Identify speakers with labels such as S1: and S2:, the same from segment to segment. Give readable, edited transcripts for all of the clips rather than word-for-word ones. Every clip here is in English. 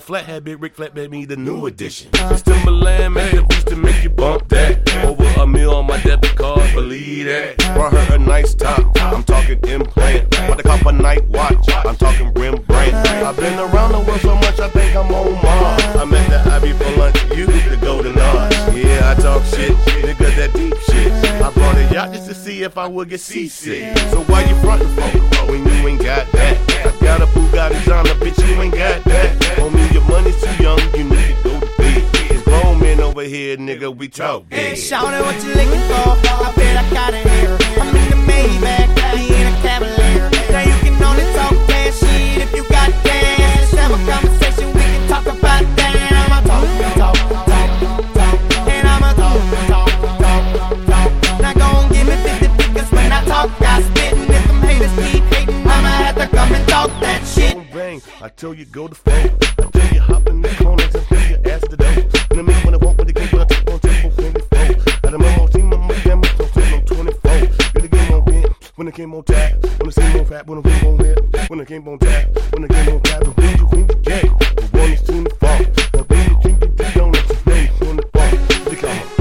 S1: Flathead, Big Rick, Flatbed, me the new edition. It's Timberland, make the beats to make you bump that. Over a meal on my debit card, believe that. Brought her a nice top, I'm talking implant. About to cop a night watch, I'm talking Rembrandt. I've been around the world so much, I think I'm on Mars. I met the Ivy for lunch, you the Golden Arch. Yeah, I talk shit, nigga, that deep shit. I brought a yacht just to see if I would get seasick. So why you frontin' for when you ain't got that? I got a Bugatti Zonda, bitch, you ain't got that. Homie, your money's too young, you need to go to bed. It's grown men over here, nigga, we talk big.
S2: Hey, shawty, what you looking for? I bet I got it here. I'm in the Maybach, I in a Cavalier. Now you can only talk that shit if you got gas. Let's have a conversation, we can talk about that. I'ma talk, and I'ma talk. Now gon' give me 50 figures when I talk, I spit. And if them haters keep hating, I'ma have to come and talk that shit.
S1: I tell you go to phone, I tell you hop in the corners and tell you ask the door. When I mean when I want, when the game, when I take on tempo 24. I done my team, my damn, so on 24. Get the game on hit, when the game on tap, when the scene on fat, when the game on hit, when the game on tap, when the game on tap, when you queen the game, the one is soon to fall. Now when you drink the donuts, it's name on the fall. They come on.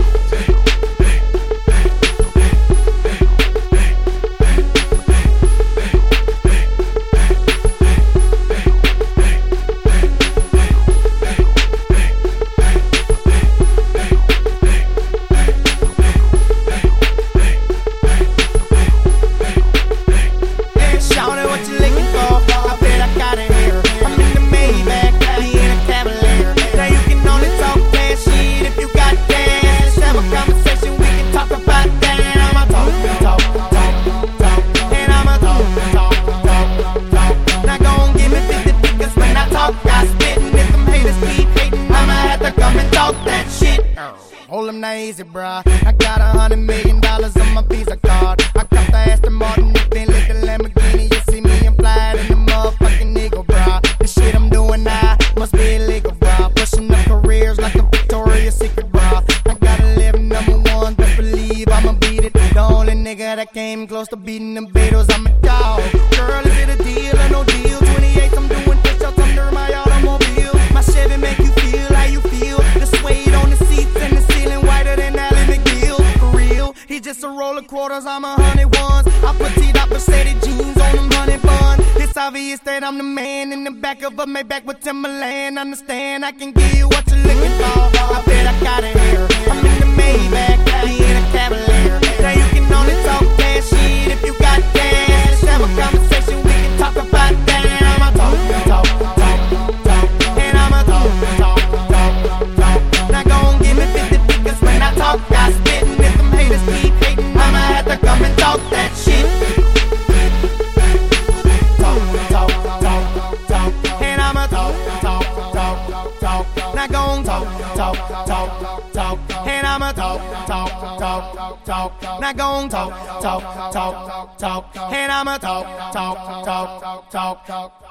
S2: Hold them not easy, bruh. I got $100 million on my Visa card. I got the Aston Martin, the Bentley, the Lamborghini. You see me, I'm flying in the motherfucking Eagle, bruh. The shit I'm doing now must be illegal, bruh. Pushing up careers like a Victoria's Secret, bruh. I gotta live #1, but believe I'ma beat it. The only nigga that came close to beating them Beatles, I'm a dog. Girl, is it a deal or no deal? 28, I'm doing push-ups under my automobile. My Chevy make you feel how you feel. The suede on the seats and the ceiling whiter than Ally McGill. For real, he just a roll of quarters, I'm 101s. I put T-Dot Mercedes jeans on them honey bun. It's obvious that I'm the man in the back of a Maybach with Timberland. Understand, I can give you what you're looking for. I bet I got it here. I'm in the Maybach, I in a Cavalier. Now you can only talk that shit if you got gas. Let's have a conversation, we can talk about that. I'ma talk, and I'ma talk. Now gon' give me 50 figures when I talk, I spit. And if them haters keep hating, I'ma have to come and talk that shit. Talk, and I'ma talk. Now gon' talk, and I'ma talk. Now gon' talk, and I'ma talk.